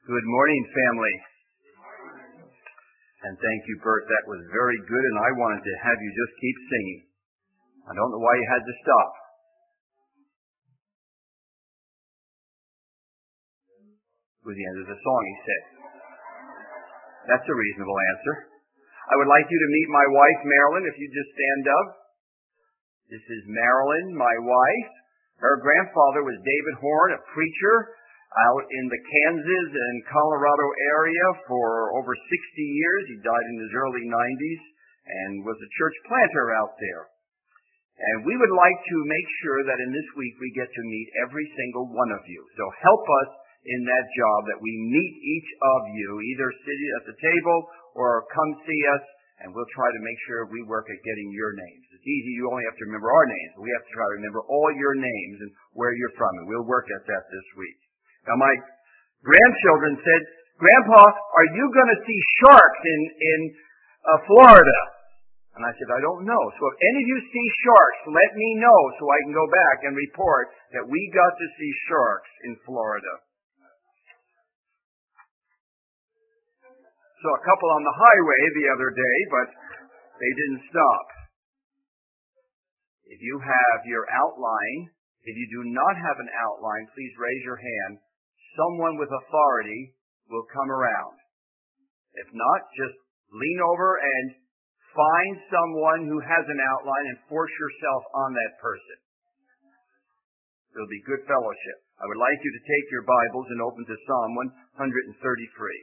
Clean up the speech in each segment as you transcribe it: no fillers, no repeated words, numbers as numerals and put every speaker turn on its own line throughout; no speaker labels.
Good morning, family. And thank you, Bert. That was very good, and I wanted to have you just keep singing. I don't know why you had to stop. It was the end of the song, he said. That's a reasonable answer. I would like you to meet my wife, Marilyn, if you just stand up. This is Marilyn, my wife. Her grandfather was David Horn, a preacher out in the Kansas and Colorado area for over 60 years. He died in his early 90s and was a church planter out there. And we would like to make sure that in this week we get to meet every single one of you. So help us in that job, that we meet each of you, either sitting at the table or come see us, and we'll try to make sure we work at getting your names. It's easy, you only have to remember our names, but we have to try to remember all your names and where you're from, and we'll work at that this week. Now, my grandchildren said, "Grandpa, are you going to see sharks in Florida?" And I said, "I don't know. So if any of you see sharks, let me know so I can go back and report that we got to see sharks in Florida." Saw a couple on the highway the other day, but they didn't stop. If you have your outline, if you do not have an outline, please raise your hand. Someone with authority will come around. If not, just lean over and find someone who has an outline and force yourself on that person. It'll be good fellowship. I would like you to take your Bibles and open to Psalm 133.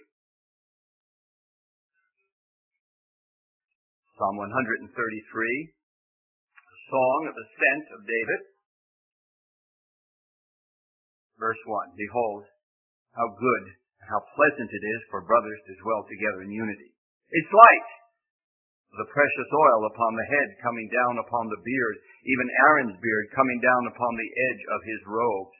Psalm 133, a song of ascent of David. Verse 1, "Behold, how good and how pleasant it is for brothers to dwell together in unity. It's like the precious oil upon the head coming down upon the beard, even Aaron's beard coming down upon the edge of his robes.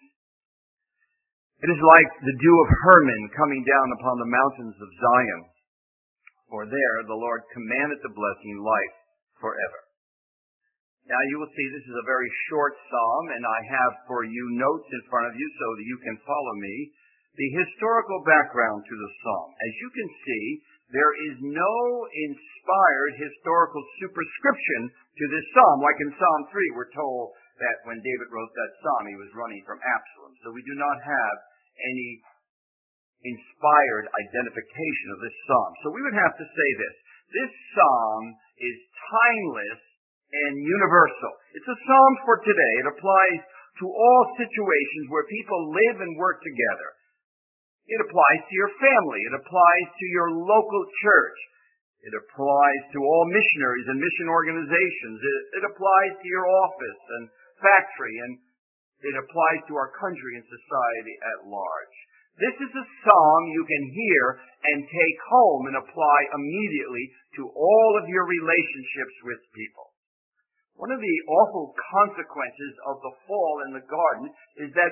It is like the dew of Hermon coming down upon the mountains of Zion. For there the Lord commandeth the blessing, life forever." Now you will see this is a very short psalm, and I have for you notes in front of you so that you can follow me. The historical background to the psalm. As you can see, there is no inspired historical superscription to this psalm. Like in Psalm 3, we're told that when David wrote that psalm, he was running from Absalom. So we do not have any inspired identification of this psalm. So we would have to say this. This psalm is timeless and universal. It's a psalm for today. It applies to all situations where people live and work together. It applies to your family. It applies to your local church. It applies to all missionaries and mission organizations. It applies to your office and factory, and it applies to our country and society at large. This is a psalm you can hear and take home and apply immediately to all of your relationships with people. One of the awful consequences of the fall in the garden is that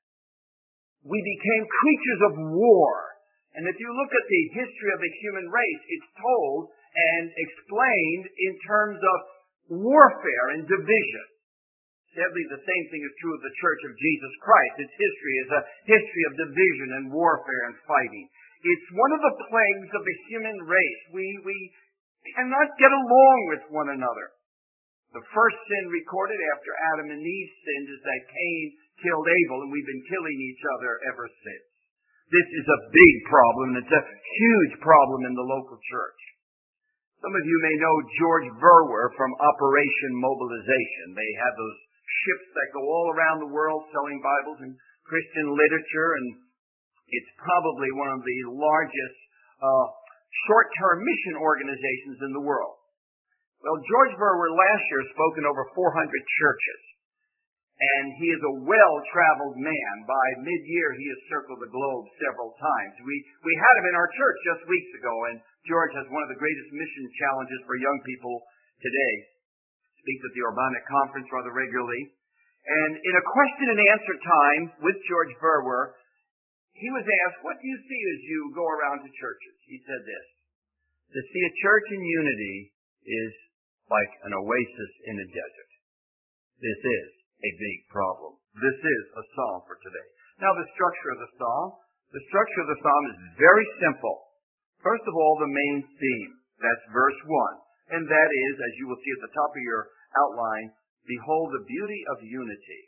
we became creatures of war. And if you look at the history of the human race, it's told and explained in terms of warfare and division. Sadly, the same thing is true of the Church of Jesus Christ. Its history is a history of division and warfare and fighting. It's one of the plagues of the human race. We cannot get along with one another. The first sin recorded after Adam and Eve sinned is that Cain killed Abel, and we've been killing each other ever since. This is a big problem. It's a huge problem in the local church. Some of you may know George Verwer from Operation Mobilization. They have those ships that go all around the world selling Bibles and Christian literature, and it's probably one of the largest short-term mission organizations in the world. Well, George Verwer last year spoke in over 400 churches, and he is a well-traveled man. By mid-year, he has circled the globe several times. We had him in our church just weeks ago, and George has one of the greatest mission challenges for young people today. Speaks at the Urbanic Conference rather regularly. And in a question and answer time with George Verwer, he was asked, "What do you see as you go around to churches?" He said this: "To see a church in unity is like an oasis in a desert." This is a big problem. This is a psalm for today. Now, the structure of the psalm. The structure of the psalm is very simple. First of all, the main theme. That's verse 1. And that is, as you will see at the top of your outline, behold the beauty of unity.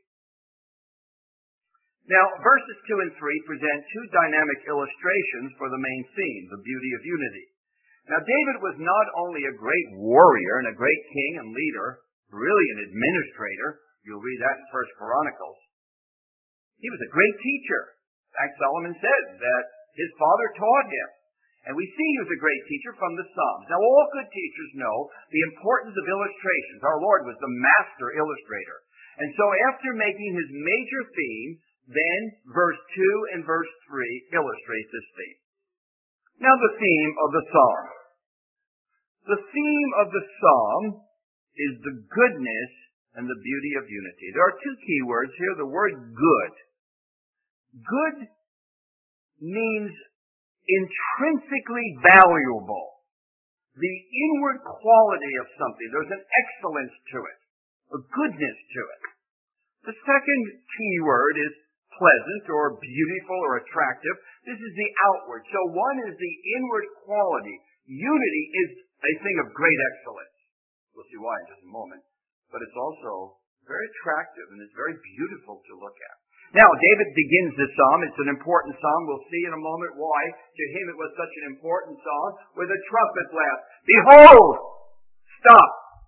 Now, verses 2 and 3 present two dynamic illustrations for the main theme, the beauty of unity. Now, David was not only a great warrior and a great king and leader, really an administrator. You'll read that in 1 Chronicles. He was a great teacher. In fact, Solomon said that his father taught him. And we see he was a great teacher from the Psalms. Now, all good teachers know the importance of illustrations. Our Lord was the master illustrator. And so after making his major theme, then verse 2 and verse 3 illustrate this theme. Now the theme of the psalm. The theme of the psalm is the goodness and the beauty of unity. There are two key words here. The word good. Good means intrinsically valuable. The inward quality of something. There's an excellence to it. A goodness to it. The second key word is pleasant or beautiful or attractive. This is the outward. So one is the inward quality. Unity is a thing of great excellence. We'll see why in just a moment. But it's also very attractive and it's very beautiful to look at. Now, David begins this psalm. It's an important psalm. We'll see in a moment why. To him it was such an important psalm with a trumpet blast. Behold! Stop.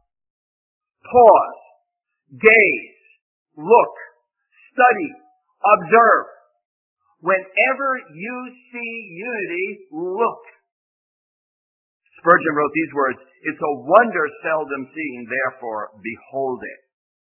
Pause. Gaze. Look. Study. Observe. Whenever you see unity, look. Spurgeon wrote these words, it's a wonder seldom seen, therefore behold it.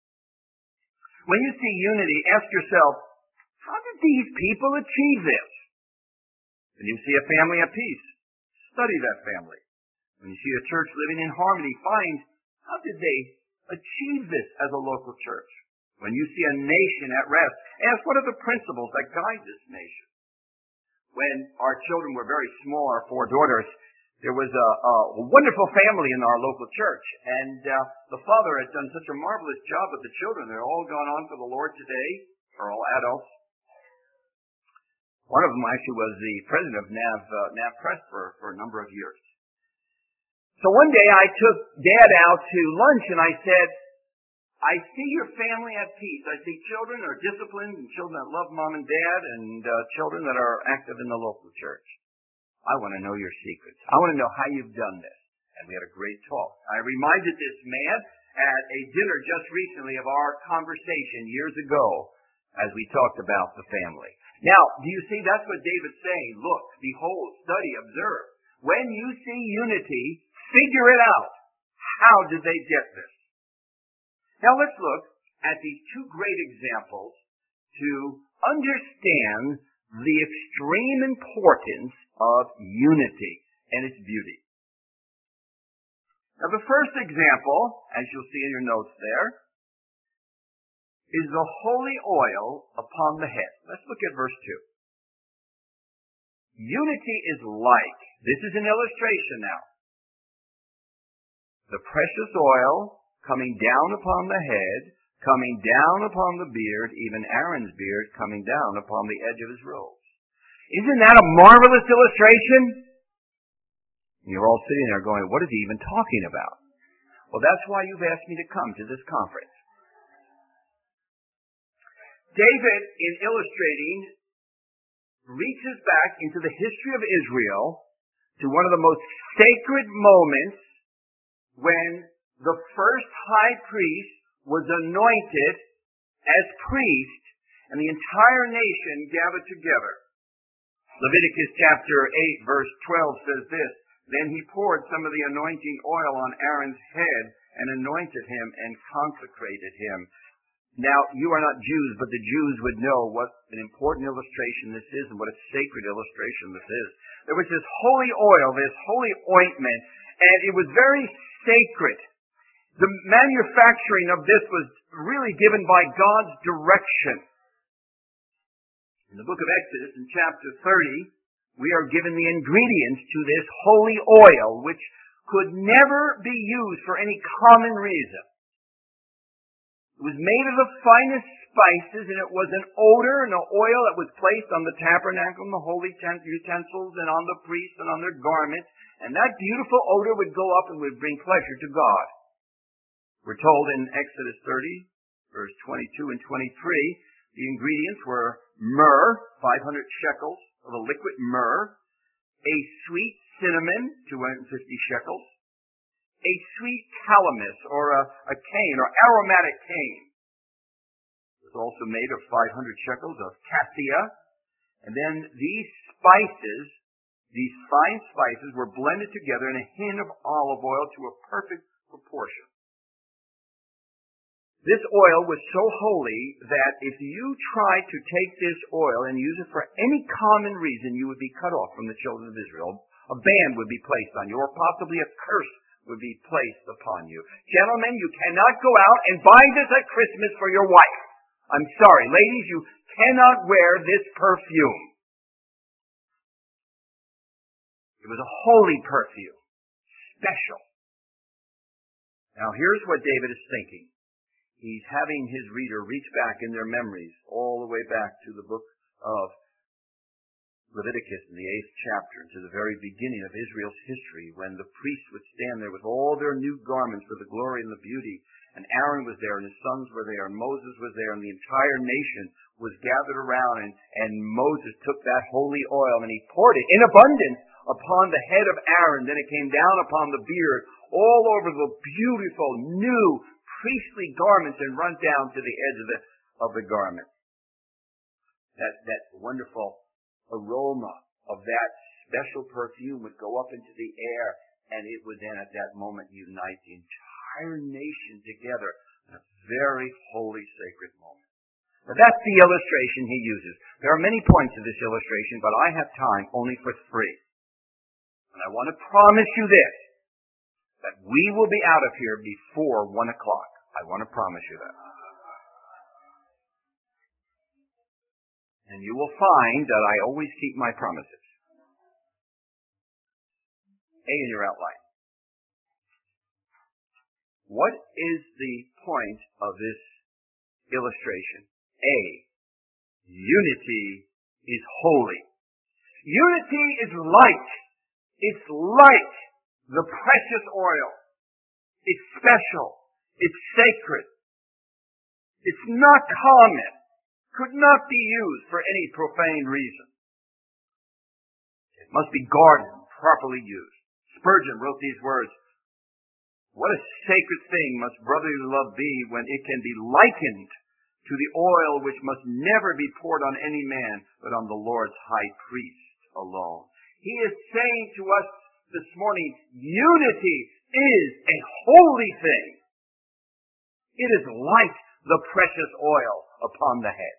When you see unity, ask yourself, how did these people achieve this? When you see a family at peace, study that family. When you see a church living in harmony, find how did they achieve this as a local church? When you see a nation at rest, ask what are the principles that guide this nation. When our children were very small, our 4 daughters, there was a wonderful family in our local church. And the father had done such a marvelous job with the children. They're all gone on for the Lord today. They're all adults. One of them actually was the president of NAV Press for a number of years. So one day I took Dad out to lunch and I said, I see your family at peace. I see children that are disciplined and children that love mom and dad and children that are active in the local church. I want to know your secrets. I want to know how you've done this. And we had a great talk. I reminded this man at a dinner just recently of our conversation years ago as we talked about the family. Now, do you see that's what David's saying? Look, behold, study, observe. When you see unity, figure it out. How did they get this? Now let's look at these two great examples to understand the extreme importance of unity and its beauty. Now the first example, as you'll see in your notes there, is the holy oil upon the head. Let's look at verse 2. Unity is like, this is an illustration now, the precious oil coming down upon the head, coming down upon the beard, even Aaron's beard coming down upon the edge of his robes. Isn't that a marvelous illustration? You're all sitting there going, what is he even talking about? Well, that's why you've asked me to come to this conference. David, in illustrating, reaches back into the history of Israel to one of the most sacred moments when the first high priest was anointed as priest, and the entire nation gathered together. Leviticus chapter 8, verse 12 says this, Then he poured some of the anointing oil on Aaron's head and anointed him and consecrated him. Now, you are not Jews, but the Jews would know what an important illustration this is and what a sacred illustration this is. There was this holy oil, this holy ointment, and it was very sacred. The manufacturing of this was really given by God's direction. In the book of Exodus, in chapter 30, we are given the ingredients to this holy oil, which could never be used for any common reason. It was made of the finest spices, and it was an odor and an oil that was placed on the tabernacle and the holy utensils and on the priests and on their garments. And that beautiful odor would go up and would bring pleasure to God. We're told in Exodus 30, verse 22 and 23, the ingredients were myrrh, 500 shekels of a liquid myrrh, a sweet cinnamon, 250 shekels, a sweet calamus, or a cane, or aromatic cane. It was also made of 500 shekels of cassia. And then these spices, these fine spices, were blended together in a hin of olive oil to a perfect proportion. This oil was so holy that if you tried to take this oil and use it for any common reason, you would be cut off from the children of Israel. A ban would be placed on you, or possibly a curse would be placed upon you. Gentlemen, you cannot go out and buy this at Christmas for your wife. I'm sorry. Ladies, you cannot wear this perfume. It was a holy perfume. Special. Now here's what David is thinking. He's having his reader reach back in their memories all the way back to the book of Leviticus in the 8th chapter, to the very beginning of Israel's history, when the priests would stand there with all their new garments for the glory and the beauty, and Aaron was there, and his sons were there, and Moses was there, and the entire nation was gathered around, and Moses took that holy oil, and he poured it in abundance upon the head of Aaron. Then it came down upon the beard, all over the beautiful, new, priestly garments, and run down to the edge of the garment. That wonderful aroma of that special perfume would go up into the air, and it would then at that moment unite the entire nation together in a very holy, sacred moment. Now that's the illustration he uses. There are many points of this illustration, but I have time only for 3. And I want to promise you this, that we will be out of here before 1 o'clock. I want to promise you that. And you will find that I always keep my promises. A in your outline. What is the point of this illustration? A, unity is holy. Unity is light. It's like the precious oil. It's special. It's sacred. It's not common. Could not be used for any profane reason. It must be guarded and properly used. Spurgeon wrote these words, "What a sacred thing must brotherly love be when it can be likened to the oil which must never be poured on any man, but on the Lord's high priest alone." He is saying to us this morning, unity is a holy thing. It is like the precious oil upon the head.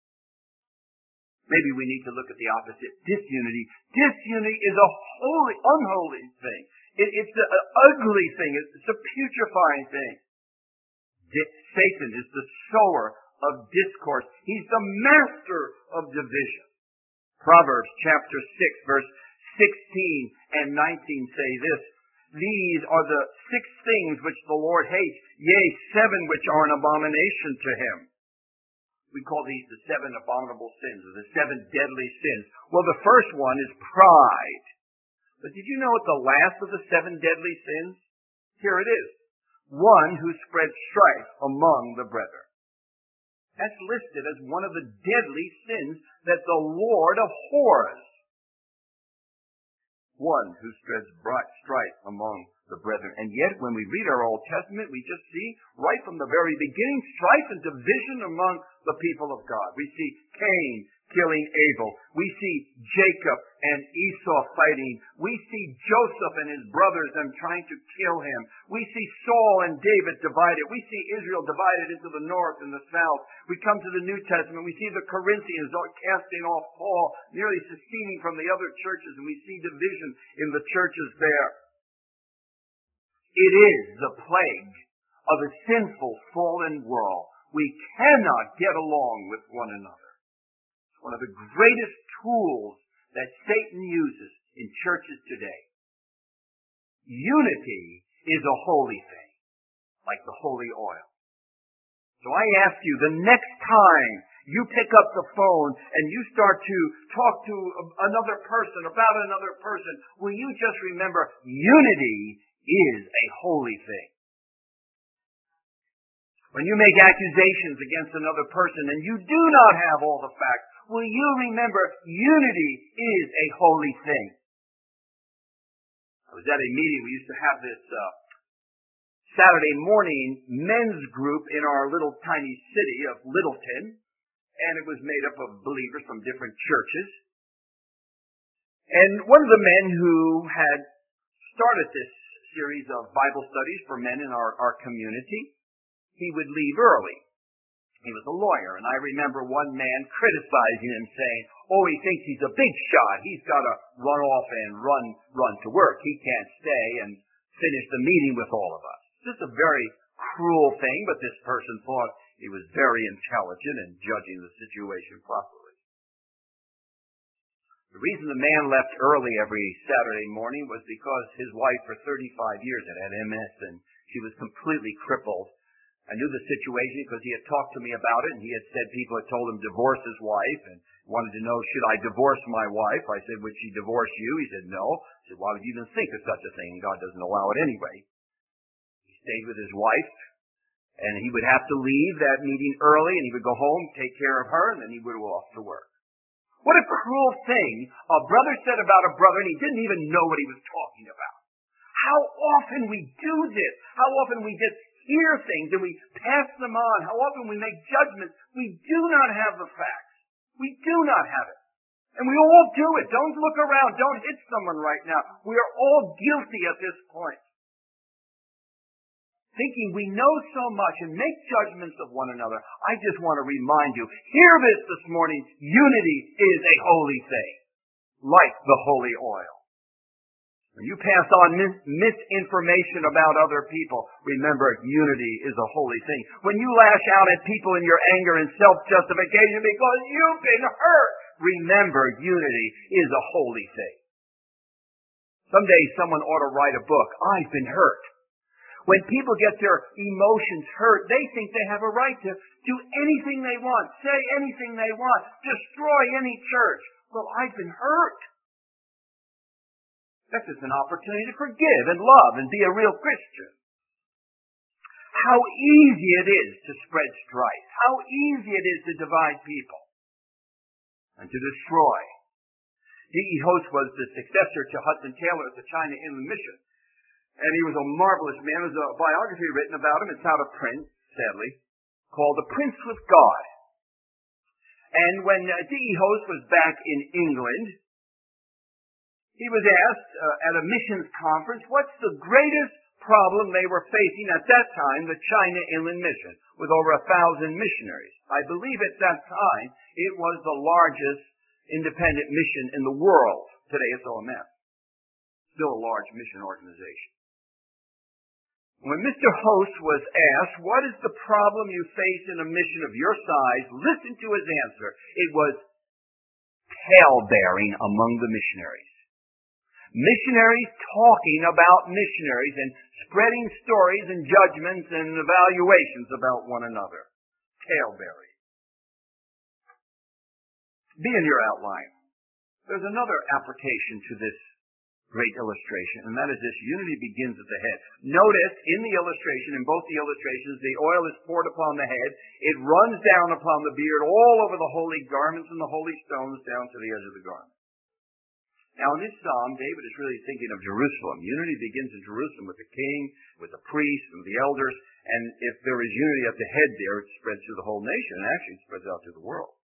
Maybe we need to look at the opposite, disunity. Disunity is a holy, unholy thing. It's an ugly thing. It's a putrefying thing. Satan is the sower of discourse. He's the master of division. Proverbs chapter 6, verse 16 and 19 say this, "These are the 6 things which the Lord hates, yea, 7 which are an abomination to him." We call these the 7 abominable sins, or the 7 deadly sins. Well, the first one is pride. But did you know what the last of the 7 deadly sins? Here it is. One who spreads strife among the brethren. That's listed as one of the deadly sins that the Lord abhors. One who spreads strife among the brethren. And yet, when we read our Old Testament, we just see, right from the very beginning, strife and division among the people of God. We see Cain killing Abel. We see Jacob and Esau fighting. We see Joseph and his brothers, them trying to kill him. We see Saul and David divided. We see Israel divided into the north and the south. We come to the New Testament. We see the Corinthians casting off Paul, nearly seceding from the other churches, and we see division in the churches there. It is the plague of a sinful, fallen world. We cannot get along with one another. It's one of the greatest tools that Satan uses in churches today. Unity is a holy thing, like the holy oil. So I ask you, the next time you pick up the phone and you start to talk to another person about another person, will you just remember unity is a holy thing? When you make accusations against another person and you do not have all the facts, will you remember unity is a holy thing? I was at a meeting. We used to have this Saturday morning men's group in our little tiny city of Littleton, and it was made up of believers from different churches. And one of the men who had started this series of Bible studies for men in our community, he would leave early. He was a lawyer, and I remember one man criticizing him, saying, "Oh, he thinks he's a big shot. He's got to run off and run to work. He can't stay and finish the meeting with all of us." This is a very cruel thing, but this person thought he was very intelligent and judging the situation properly. The reason the man left early every Saturday morning was because his wife for 35 years had MS, and she was completely crippled. I knew the situation because he had talked to me about it, and he had said people had told him to divorce his wife and wanted to know, should I divorce my wife? I said, would she divorce you? He said, no. I said, why would you even think of such a thing? God doesn't allow it anyway. He stayed with his wife, and he would have to leave that meeting early, and he would go home, take care of her, and then he would go off to work. What a cruel thing a brother said about a brother, and he didn't even know what he was talking about. How often we do this. How often we just hear things and we pass them on. How often we make judgments. We do not have the facts. We do not have it. And we all do it. Don't look around. Don't hit someone right now. We are all guilty at this point. Thinking we know so much and make judgments of one another. I just want to remind you, hear this morning, unity is a holy thing, like the holy oil. When you pass on misinformation about other people, remember unity is a holy thing. When you lash out at people in your anger and self-justification because you've been hurt, remember unity is a holy thing. Someday someone ought to write a book, I've been hurt. When people get their emotions hurt, they think they have a right to do anything they want, say anything they want, destroy any church. Well, I've been hurt. This is an opportunity to forgive and love and be a real Christian. How easy it is to spread strife. How easy it is to divide people and to destroy. D.E. Host was the successor to Hudson Taylor at the China Inland Mission. And he was a marvelous man. There's a biography written about him. It's out of print, sadly, called The Prince with God. And when D.E. Host was back in England, he was asked at a missions conference, what's the greatest problem they were facing at that time, the China Inland Mission, with over 1,000 missionaries. I believe at that time it was the largest independent mission in the world. Today it's OMS. Still a large mission organization. When Mr. Host was asked, what is the problem you face in a mission of your size, listen to his answer. It was tale-bearing among the missionaries. Missionaries talking about missionaries and spreading stories and judgments and evaluations about one another. Tale-bearing. Be in your outline. There's another application to this great illustration, and that is this: unity begins at the head. Notice in the illustration, in both the illustrations, the oil is poured upon the head. It runs down upon the beard, all over the holy garments and the holy stones down to the edge of the garment. Now in this psalm, David is really thinking of Jerusalem. Unity begins in Jerusalem with the king, with the priests, and the elders, and if there is unity at the head there, it spreads through the whole nation, and actually it spreads out to the world.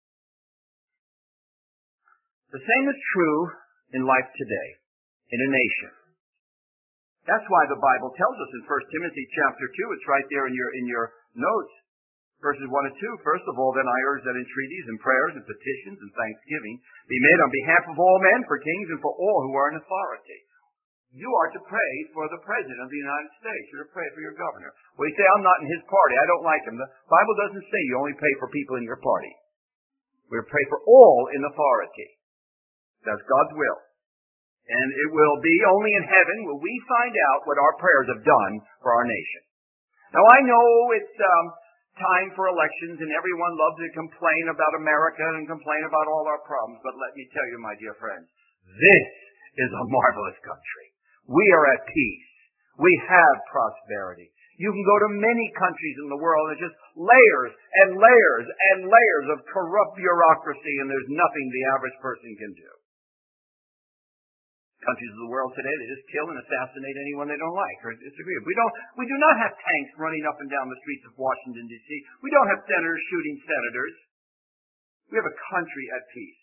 The same is true in life today, in a nation. That's why the Bible tells us in 1 Timothy chapter 2, it's right there in your notes, verses 1 and 2. First of all, then I urge that entreaties and prayers and petitions and thanksgiving be made on behalf of all men, for kings and for all who are in authority. You are to pray for the President of the United States. You're to pray for your governor. Well, you say, I'm not in his party. I don't like him. The Bible doesn't say you only pray for people in your party. We're to pray for all in authority. That's God's will. And it will be only in heaven will we find out what our prayers have done for our nation. Now I know it's time for elections, and everyone loves to complain about America and complain about all our problems. But let me tell you, my dear friends, this is a marvelous country. We are at peace. We have prosperity. You can go to many countries in the world and just layers and layers and layers of corrupt bureaucracy, and there's nothing the average person can do. Countries of the world today, they just kill and assassinate anyone they don't like or disagree with. We do not have tanks running up and down the streets of Washington, D.C. We don't have senators shooting senators. We have a country at peace.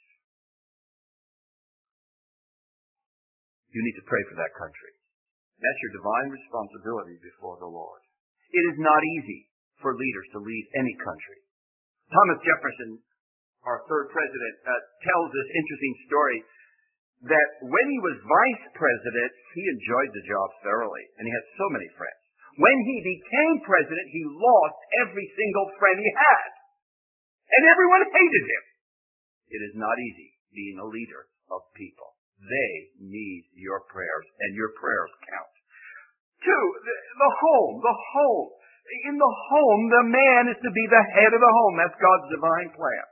You need to pray for that country. That's your divine responsibility before the Lord. It is not easy for leaders to lead any country. Thomas Jefferson, our third president, tells this interesting story that when he was vice president, he enjoyed the job thoroughly, and he had so many friends. When he became president, he lost every single friend he had, and everyone hated him. It is not easy being a leader of people. They need your prayers, and your prayers count. 2, the home. In the home, the man is to be the head of the home. That's God's divine plan.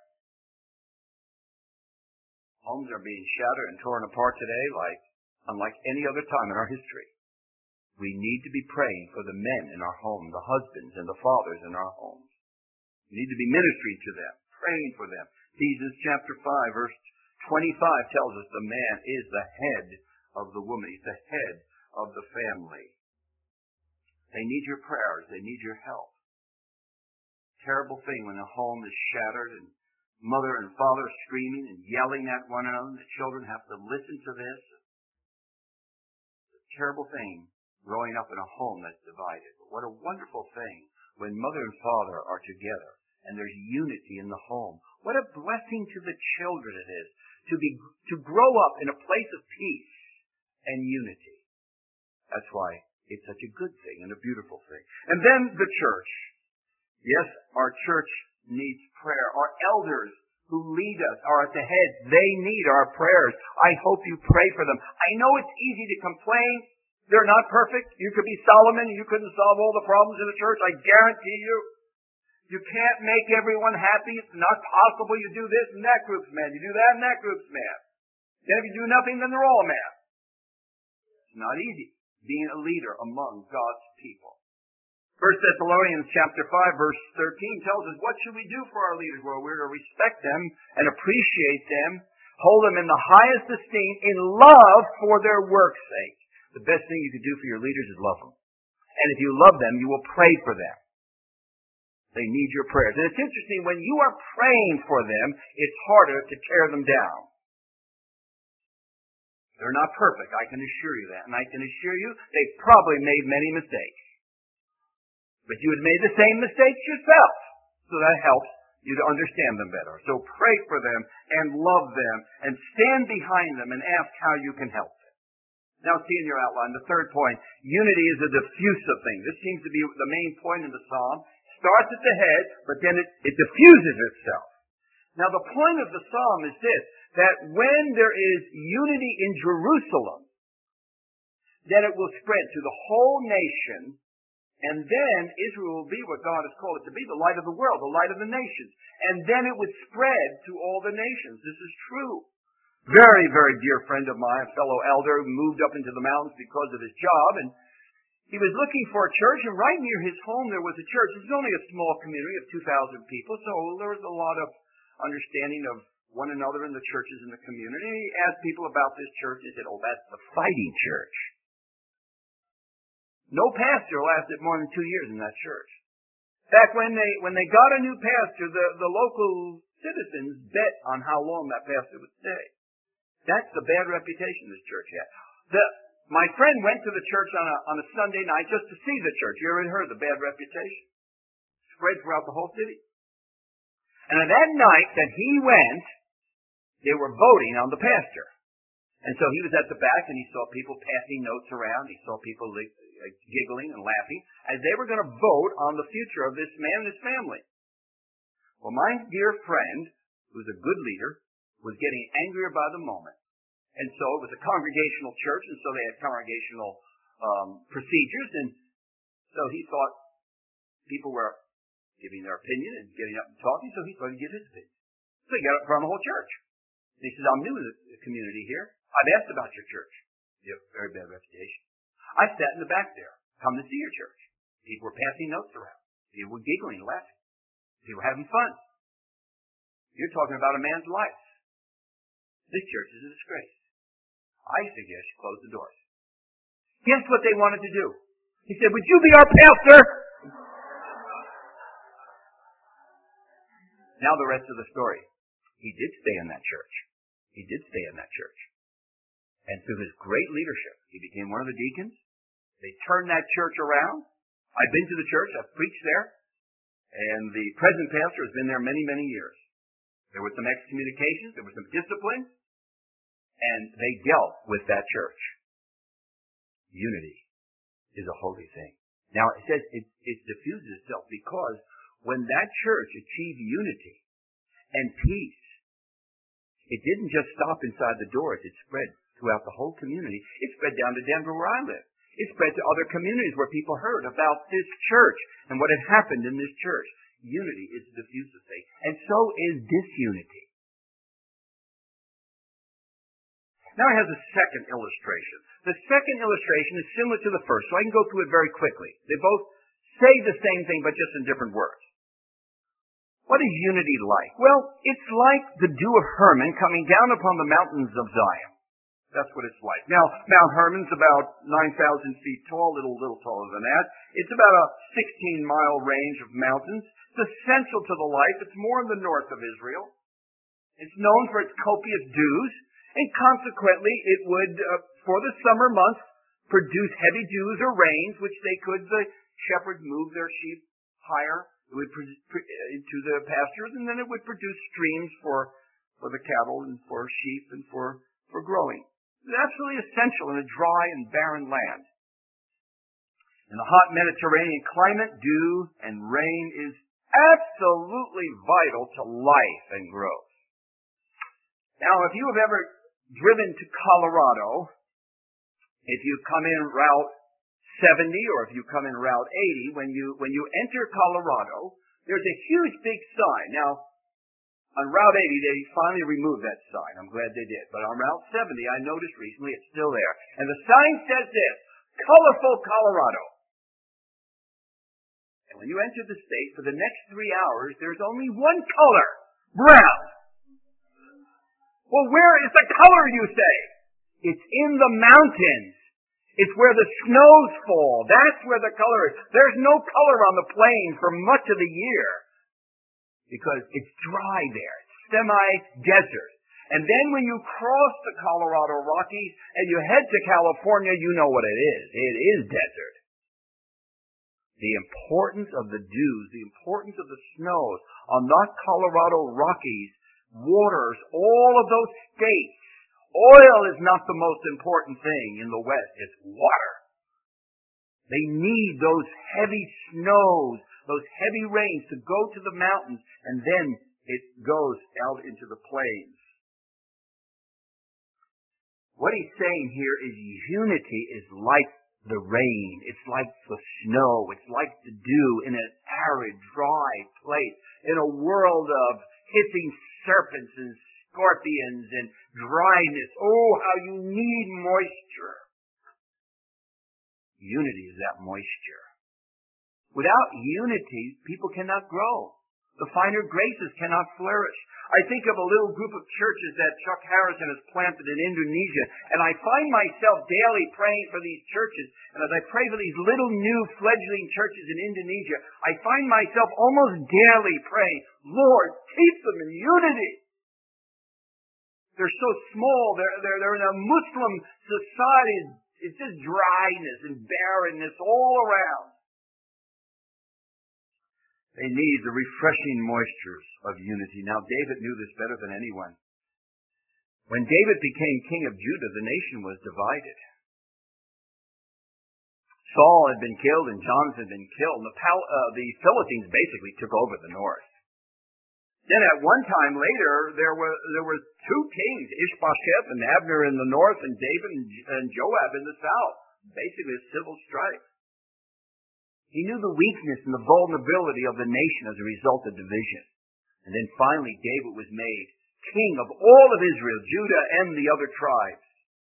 Homes are being shattered and torn apart today unlike any other time in our history. We need to be praying for the men in our home, the husbands and the fathers in our homes. We need to be ministering to them, praying for them. Ephesians chapter 5, verse 25 tells us the man is the head of the woman. He's the head of the family. They need your prayers. They need your help. Terrible thing when a home is shattered and mother and father screaming and yelling at one another. The children have to listen to this. It's a terrible thing growing up in a home that's divided. But what a wonderful thing when mother and father are together and there's unity in the home. What a blessing to the children it is to grow up in a place of peace and unity. That's why it's such a good thing and a beautiful thing. And then the church. Yes, our church needs prayer. Our elders who lead us are at the head. They need our prayers. I hope you pray for them. I know it's easy to complain. They're not perfect. You could be Solomon and you couldn't solve all the problems in the church. I guarantee you. You can't make everyone happy. It's not possible. You do this and that group's mad. You do that and that group's mad. Then if you do nothing, then they're all mad. It's not easy being a leader among God's people. 1 Thessalonians chapter 5, verse 13 tells us, what should we do for our leaders? Well, we're to respect them and appreciate them, hold them in the highest esteem in love for their work's sake. The best thing you can do for your leaders is love them. And if you love them, you will pray for them. They need your prayers. And it's interesting, when you are praying for them, it's harder to tear them down. They're not perfect, I can assure you that. And I can assure you, they've probably made many mistakes. But you had made the same mistakes yourself. So that helps you to understand them better. So pray for them and love them and stand behind them and ask how you can help them. Now see in your outline, the third point, unity is a diffusive thing. This seems to be the main point in the psalm. Starts at the head, but then it diffuses itself. Now the point of the psalm is this, that when there is unity in Jerusalem, then it will spread to the whole nation, and then Israel will be what God has called it to be, the light of the world, the light of the nations. And then it would spread to all the nations. This is true. Very, very dear friend of mine, a fellow elder, who moved up into the mountains because of his job, and he was looking for a church, and right near his home there was a church. It was only a small community of 2,000 people, so there was a lot of understanding of one another in the churches in the community. And he asked people about this church. They said, oh, that's the fighting church. No pastor lasted more than 2 years in that church. In fact, when they got a new pastor, the local citizens bet on how long that pastor would stay. That's the bad reputation this church had. My friend went to the church on a Sunday night just to see the church. You already heard the bad reputation. Spread throughout the whole city. And on that night that he went, they were voting on the pastor. And so he was at the back and he saw people passing notes around. He saw people giggling and laughing as they were going to vote on the future of this man and his family. Well, my dear friend, who was a good leader, was getting angrier by the moment. And so it was a congregational church, and so they had congregational procedures. And so he thought people were giving their opinion and getting up and talking, so he's going to give his opinion. So he got up in front of the whole church. And he says, I'm new to the community here. I've asked about your church. You have a very bad reputation. I sat in the back there. Come to see your church. People were passing notes around. People were giggling, laughing. People were having fun. You're talking about a man's life. This church is a disgrace. I suggest you close the doors. Guess what they wanted to do? He said, would you be our pastor? Now the rest of the story. He did stay in that church. He did stay in that church. And through his great leadership, he became one of the deacons. They turned that church around. I've been to the church. I've preached there. And the present pastor has been there many, many years. There were some excommunications. There was some discipline. And they dealt with that church. Unity is a holy thing. Now, it says it diffuses itself because when that church achieved unity and peace, it didn't just stop inside the doors. It spread throughout the whole community. It spread down to Denver where I live. It spread to other communities where people heard about this church and what had happened in this church. Unity is a diffusive thing. And so is disunity. Now it has a second illustration. The second illustration is similar to the first, so I can go through it very quickly. They both say the same thing, but just in different words. What is unity like? Well, it's like the dew of Hermon coming down upon the mountains of Zion. That's what it's like. Now, Mount Hermon's about 9,000 feet tall, a little taller than that. It's about a 16-mile range of mountains. It's essential to the life. It's more in the north of Israel. It's known for its copious dews, and consequently, it would, for the summer months, produce heavy dews or rains, which the shepherds move their sheep higher. It would into the pastures, and then it would produce streams for the cattle and for sheep and for growing. It's absolutely essential in a dry and barren land. In the hot Mediterranean climate, dew and rain is absolutely vital to life and growth. Now, if you have ever driven to Colorado, if you come in Route 70 or if you come in Route 80, when you enter Colorado, there's a huge big sign. Now, on Route 80, they finally removed that sign. I'm glad they did. But on Route 70, I noticed recently it's still there. And the sign says this, Colorful Colorado. And when you enter the state, for the next 3 hours, there's only one color, brown. Well, where is the color, you say? It's in the mountains. It's where the snows fall. That's where the color is. There's no color on the plain for much of the year because it's dry there. It's semi-desert. And then when you cross the Colorado Rockies and you head to California, you know what it is. It is desert. The importance of the dews, the importance of the snows on the Colorado Rockies waters all of those states. Oil is not the most important thing in the West. It's water. They need those heavy snows, those heavy rains to go to the mountains, and then it goes out into the plains. What he's saying here is unity is like the rain. It's like the snow. It's like the dew in an arid, dry place. In a world of hissing serpents and scorpions and dryness. Oh, how you need moisture. Unity is that moisture. Without unity, people cannot grow. The finer graces cannot flourish. I think of a little group of churches that Chuck Harrison has planted in Indonesia, and I find myself daily praying for these churches. And as I pray for these little new fledgling churches in Indonesia, I find myself almost daily praying, Lord, keep them in unity. They're so small. They're in a Muslim society. It's just dryness and barrenness all around. They need the refreshing moistures of unity. Now, David knew this better than anyone. When David became king of Judah, the nation was divided. Saul had been killed and Jonathan had been killed. The Philistines basically took over the north. Then at one time later, there were two kings, Ishbosheth and Abner in the north, and David and Joab in the south. Basically a civil strife. He knew the weakness and the vulnerability of the nation as a result of division. And then finally, David was made king of all of Israel, Judah, and the other tribes.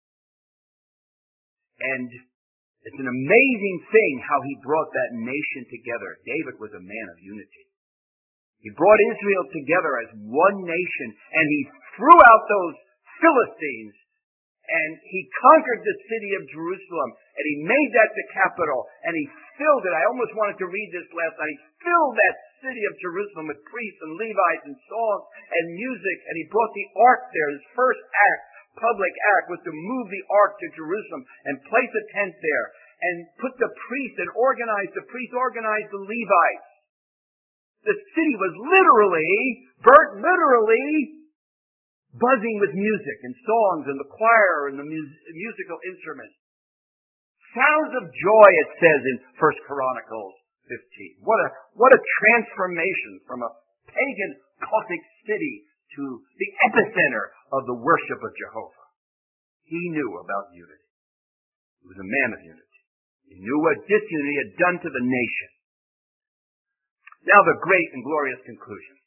And it's an amazing thing how he brought that nation together. David was a man of unity. He brought Israel together as one nation, and he threw out those Philistines, and he conquered the city of Jerusalem, and he made that the capital, and he filled it. I almost wanted to read this last night. He filled that city of Jerusalem with priests and Levites and songs and music, and he brought the ark there. His first act, public act, was to move the ark to Jerusalem and place a tent there, and put the priests and organize the Levites. The city was literally buzzing with music and songs and the choir and the musical instruments. Sounds of joy, it says in 1 Chronicles 15. What a transformation from a pagan cultic city to the epicenter of the worship of Jehovah. He knew about unity. He was a man of unity. He knew what disunity had done to the nation. Now the great and glorious conclusion.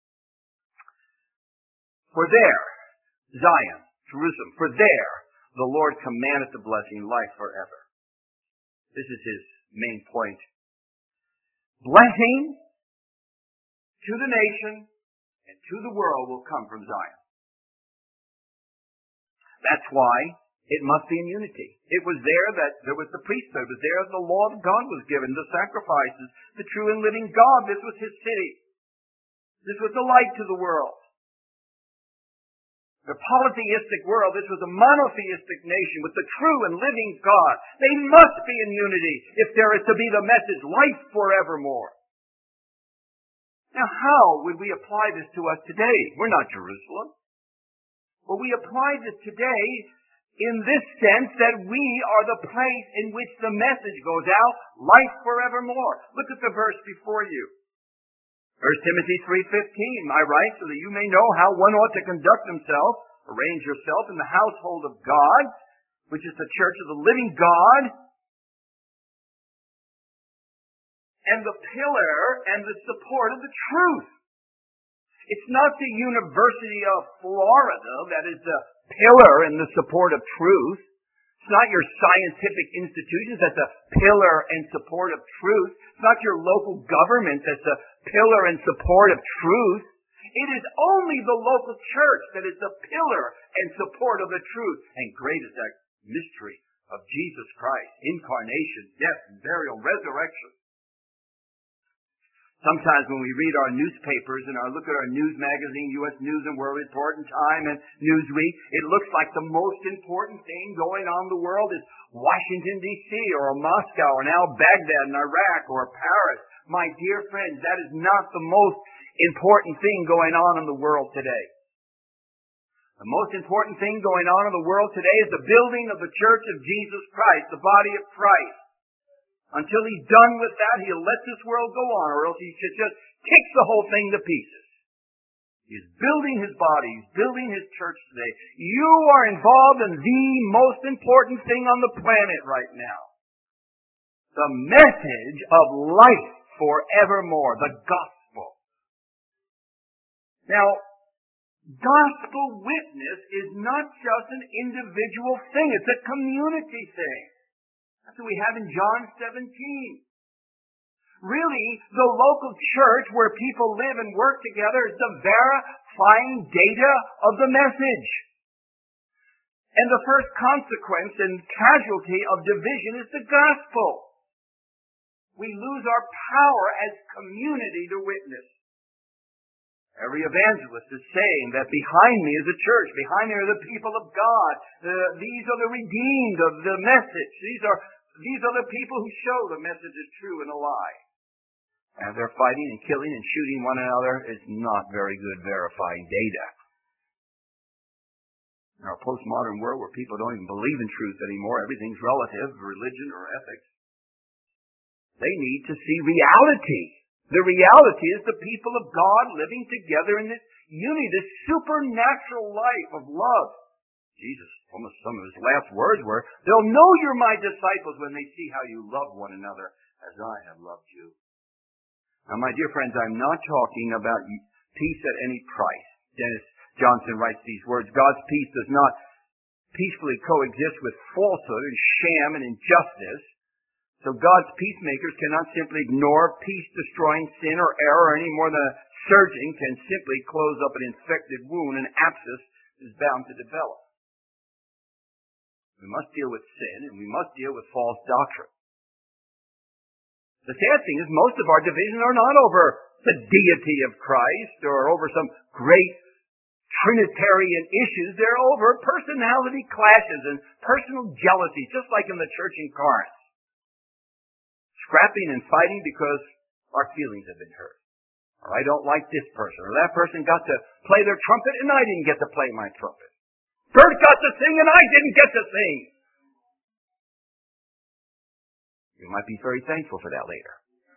For there, Zion, Jerusalem, for there the Lord commandeth the blessing, life forever. This is his main point. Blessing to the nation and to the world will come from Zion. That's why it must be in unity. It was there that there was the priesthood. It was there that the law of God was given, the sacrifices, the true and living God. This was his city. This was the light to the world. The polytheistic world, this was a monotheistic nation with the true and living God. They must be in unity if there is to be the message, life forevermore. Now how would we apply this to us today? We're not Jerusalem. Well, we apply this today in this sense that we are the place in which the message goes out, life forevermore. Look at the verse before you. 1 Timothy 3:15, I write so that you may know how one ought to conduct himself, arrange yourself in the household of God, which is the church of the living God, and the pillar and the support of the truth. It's not the University of Florida that is the pillar and the support of truth. It's not your scientific institutions that's a pillar and support of truth. It's not your local government that's a pillar and support of truth. It is only the local church that is the pillar and support of the truth. And great is that mystery of Jesus Christ, incarnation, death, and burial, resurrection. Sometimes when we read our newspapers and look at our news magazine, U.S. News and World Report and Time and Newsweek, it looks like the most important thing going on in the world is Washington, D.C. or Moscow or now Baghdad in Iraq or Paris. My dear friends, that is not the most important thing going on in the world today. The most important thing going on in the world today is the building of the Church of Jesus Christ, the body of Christ. Until he's done with that, he'll let this world go on, or else he should just kick the whole thing to pieces. He's building his body. He's building his church today. You are involved in the most important thing on the planet right now. The message of life forevermore, the gospel. Now, gospel witness is not just an individual thing. It's a community thing. That's what we have in John 17. Really, the local church where people live and work together is the verifying data of the message. And the first consequence and casualty of division is the gospel. We lose our power as community to witness. Every evangelist is saying that behind me is a church. Behind me are the people of God. These are the redeemed of the message. These are the people who show the message is true and a lie. And they're fighting and killing and shooting one another. It's not very good verifying data. In our postmodern world where people don't even believe in truth anymore, everything's relative, religion or ethics. They need to see reality. The reality is the people of God living together in this unity, this supernatural life of love. Jesus, some of his last words were, they'll know you're my disciples when they see how you love one another as I have loved you. Now, my dear friends, I'm not talking about peace at any price. Dennis Johnson writes these words, God's peace does not peacefully coexist with falsehood and sham and injustice. So God's peacemakers cannot simply ignore peace-destroying sin or error any more than a surgeon can simply close up an infected wound. An abscess is bound to develop. We must deal with sin, and we must deal with false doctrine. The sad thing is most of our divisions are not over the deity of Christ or over some great Trinitarian issues. They're over personality clashes and personal jealousy, just like in the church in Corinth. Scrapping and fighting because our feelings have been hurt. Or I don't like this person. Or that person got to play their trumpet and I didn't get to play my trumpet. Bert got to sing and I didn't get to sing. You might be very thankful for that later.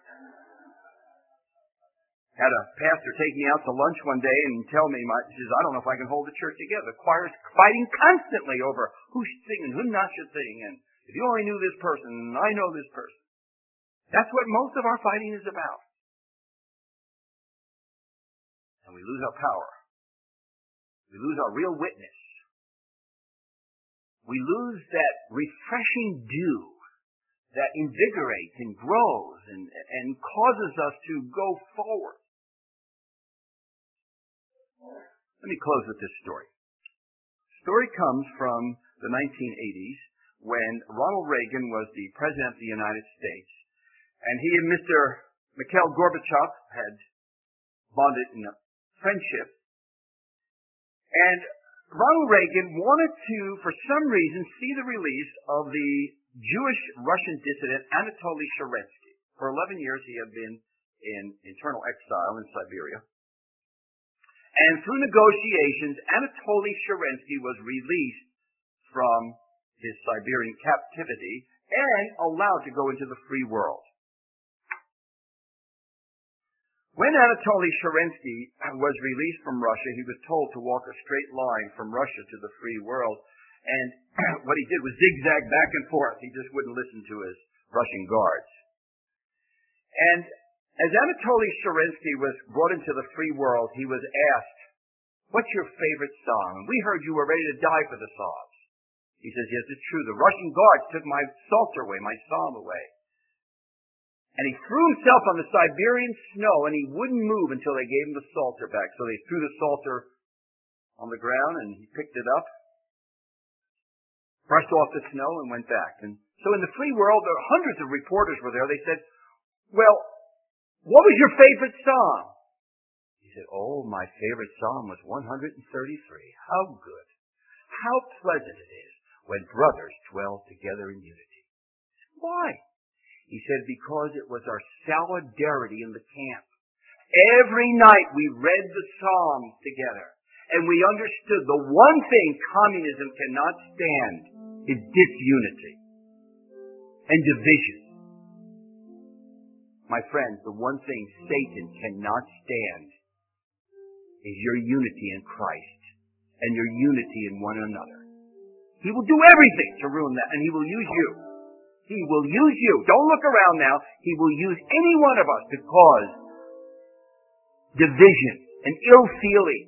Had a pastor take me out to lunch one day and tell me, he says, I don't know if I can hold the church together. The choir's fighting constantly over who should sing and who not should sing. And if you only knew this person, and I know this person. That's what most of our fighting is about. And we lose our power. We lose our real witness. We lose that refreshing dew that invigorates and grows and causes us to go forward. Let me close with this story. The story comes from the 1980s when Ronald Reagan was the President of the United States. And he and Mr. Mikhail Gorbachev had bonded in a friendship. And Ronald Reagan wanted to, for some reason, see the release of the Jewish Russian dissident Anatoly Sharansky. For 11 years he had been in internal exile in Siberia. And through negotiations, Anatoly Sharansky was released from his Siberian captivity and allowed to go into the free world. When Anatoly Sharansky was released from Russia, he was told to walk a straight line from Russia to the free world. And what he did was zigzag back and forth. He just wouldn't listen to his Russian guards. And as Anatoly Sharansky was brought into the free world, he was asked, what's your favorite song? And we heard you were ready to die for the songs. He says, yes, it's true. The Russian guards took my psalter away, my psalm away. And he threw himself on the Siberian snow, and he wouldn't move until they gave him the psalter back. So they threw the psalter on the ground, and he picked it up, brushed off the snow, and went back. And so in the free world, there were hundreds of reporters were there. They said, well, what was your favorite song? He said, oh, my favorite song was 133. How good. How pleasant it is when brothers dwell together in unity. Why? He said, because it was our solidarity in the camp. Every night we read the Psalms together, and we understood the one thing communism cannot stand is disunity and division. My friends, the one thing Satan cannot stand is your unity in Christ and your unity in one another. He will do everything to ruin that, and he will use you. He will use you. Don't look around now. He will use any one of us to cause division and ill feeling.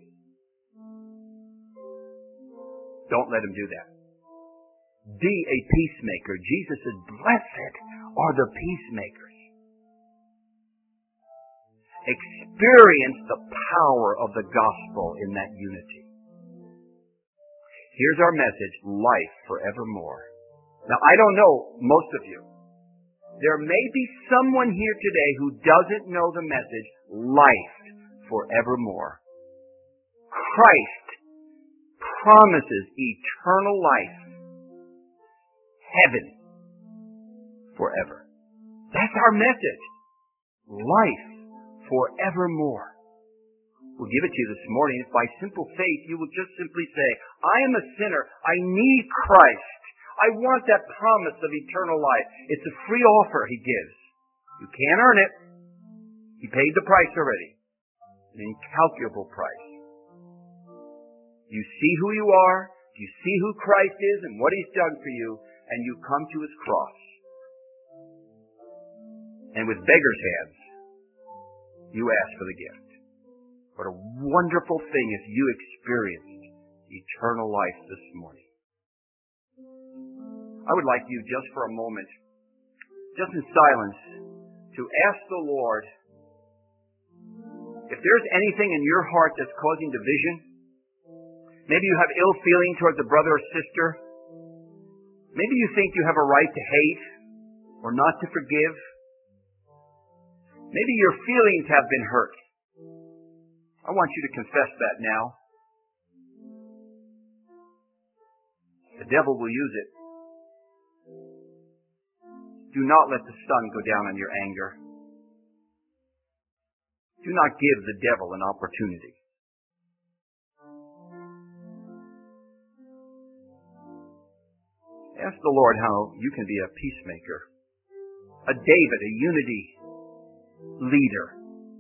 Don't let him do that. Be a peacemaker. Jesus said, blessed are the peacemakers. Experience the power of the gospel in that unity. Here's our message, life forevermore. Now, I don't know most of you. There may be someone here today who doesn't know the message, life forevermore. Christ promises eternal life, heaven forever. That's our message. Life forevermore. We'll give it to you this morning. If by simple faith you will just simply say, I am a sinner. I need Christ. I want that promise of eternal life. It's a free offer he gives. You can't earn it. He paid the price already. An incalculable price. You see who you are. You see who Christ is and what he's done for you. And you come to his cross. And with beggars' hands, you ask for the gift. What a wonderful thing if you experienced eternal life this morning. I would like you just for a moment, just in silence, to ask the Lord if there's anything in your heart that's causing division. Maybe you have ill feeling towards a brother or sister. Maybe you think you have a right to hate or not to forgive. Maybe your feelings have been hurt. I want you to confess that now. The devil will use it. Do not let the sun go down on your anger. Do not give the devil an opportunity. Ask the Lord how you can be a peacemaker, a David, a unity leader.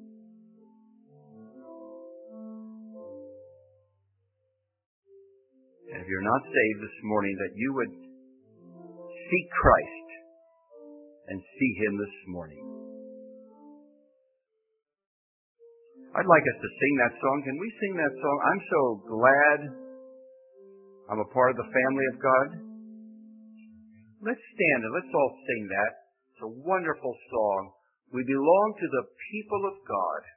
And if you're not saved this morning, that you would seek Christ and see Him this morning. I'd like us to sing that song. Can we sing that song? I'm so glad I'm a part of the family of God. Let's stand and let's all sing that. It's a wonderful song. We belong to the people of God.